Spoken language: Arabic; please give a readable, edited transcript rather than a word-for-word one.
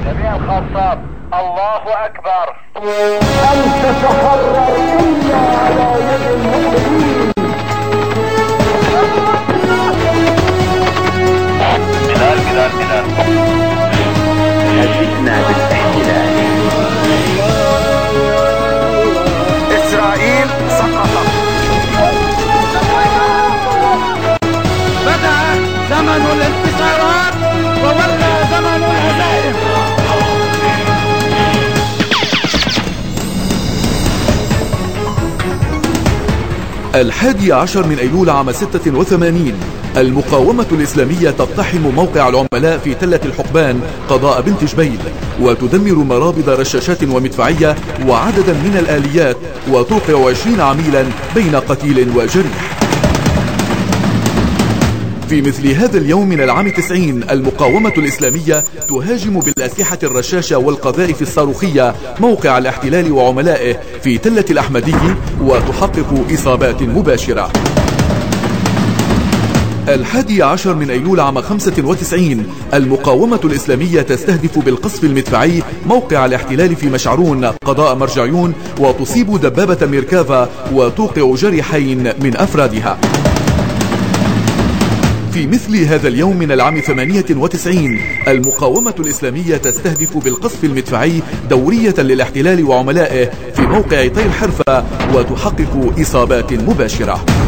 جميع الخاصات الله أكبر. أن تتحرر إلا على يد المؤمنين. بلال هددنا بالاحتلال. إسرائيل سقطت. بدأ زمن الانتصارات وولى زمن الهزائم. الحادي عشر من أيلول عام 86 المقاومة الإسلامية تقتحم موقع العملاء في تلة الحقبان قضاء بنت جبيل، وتدمر مرابض رشاشات ومدفعية وعددا من الآليات، وتوقع 20 عميلا بين قتيل وجريح. في مثل هذا اليوم من العام 90 المقاومة الإسلامية تهاجم بالأسلحة الرشاشة والقذائف الصاروخية موقع الاحتلال وعملائه في تلة الأحمدي، وتحقق إصابات مباشرة. الحادي عشر من أيلول عام 95 المقاومة الإسلامية تستهدف بالقصف المدفعي موقع الاحتلال في مشعرون قضاء مرجعيون، وتصيب دبابة ميركافا وتوقع جريحين من أفرادها. في مثل هذا اليوم من العام 98 المقاومة الإسلامية تستهدف بالقصف المدفعي دورية للاحتلال وعملائه في موقع طير حرفة، وتحقق إصابات مباشرة.